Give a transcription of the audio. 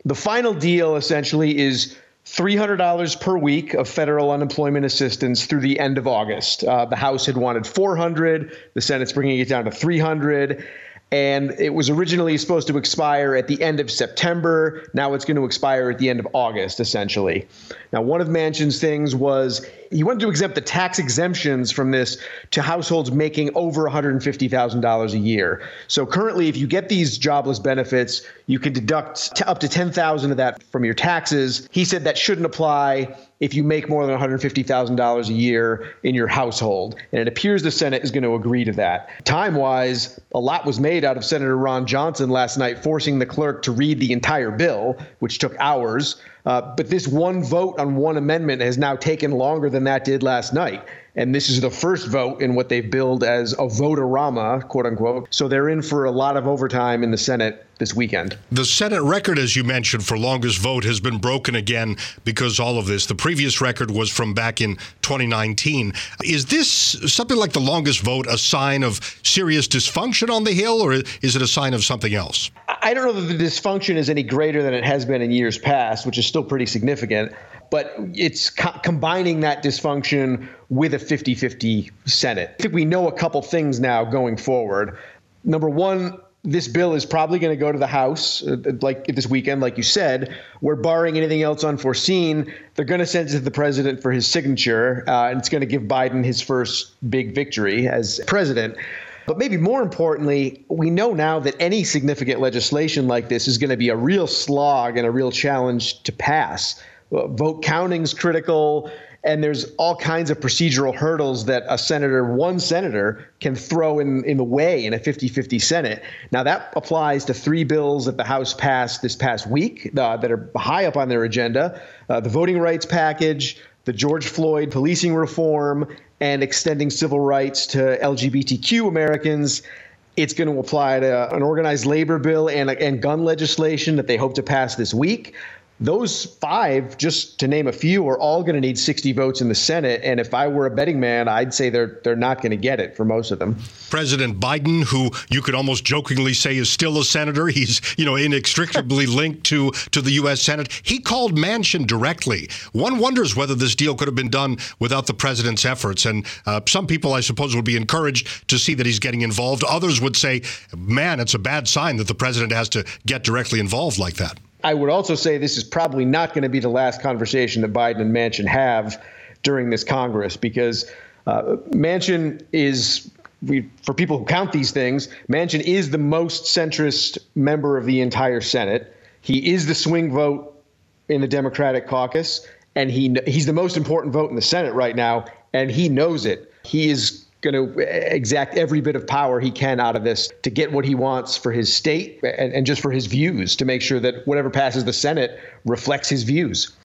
The final deal essentially is $300 per week of federal unemployment assistance through the end of August. The House had wanted $400. The Senate's bringing it down to $300. And it was originally supposed to expire at the end of September. Now it's going to expire at the end of August, essentially. Now, one of Manchin's things was he wanted to exempt the tax exemptions from this to households making over $150,000 a year. So currently, if you get these jobless benefits, you can deduct up to $10,000 of that from your taxes. He said that shouldn't apply if you make more than $150,000 a year in your household. And it appears the Senate is going to agree to that. Time-wise, a lot was made out of Senator Ron Johnson last night, forcing the clerk to read the entire bill, which took hours. But this one vote on one amendment has now taken longer than that did last night. And this is the first vote in what they've billed as a vote-a-rama, quote unquote. So they're in for a lot of overtime in the Senate this weekend. The Senate record, as you mentioned, for longest vote has been broken again because all of this. The previous record was from back in 2019. Is this something like the longest vote a sign of serious dysfunction on the Hill, or is it a sign of something else? I don't know that the dysfunction is any greater than it has been in years past, which is still pretty significant. But it's combining that dysfunction with a 50-50 Senate. I think we know a couple things now going forward. Number one, this bill is probably going to go to the House like this weekend, like you said, where barring anything else unforeseen, they're going to send it to the president for his signature. And it's going to give Biden his first big victory as president. But maybe more importantly, we know now that any significant legislation like this is going to be a real slog and a real challenge to pass. Vote counting's critical, and there's all kinds of procedural hurdles that one senator can throw in the way in a 50-50 Senate. Now, that applies to three bills that the House passed this past week that are high up on their agenda: the voting rights package, the George Floyd policing reform, and extending civil rights to LGBTQ Americans. It's going to apply to an organized labor bill and gun legislation that they hope to pass this week. Those five, just to name a few, are all going to need 60 votes in the Senate. And if I were a betting man, I'd say they're not going to get it for most of them. President Biden, who you could almost jokingly say is still a senator, he's inextricably linked to the U.S. Senate. He called Manchin directly. One wonders whether this deal could have been done without the president's efforts. And some people, I suppose, would be encouraged to see that he's getting involved. Others would say, man, it's a bad sign that the president has to get directly involved like that. I would also say this is probably not going to be the last conversation that Biden and Manchin have during this Congress, because Manchin is, for people who count these things, Manchin is the most centrist member of the entire Senate. He is the swing vote in the Democratic caucus, and he's the most important vote in the Senate right now, and he knows it. He is going to exact every bit of power he can out of this to get what he wants for his state and just for his views, to make sure that whatever passes the Senate reflects his views.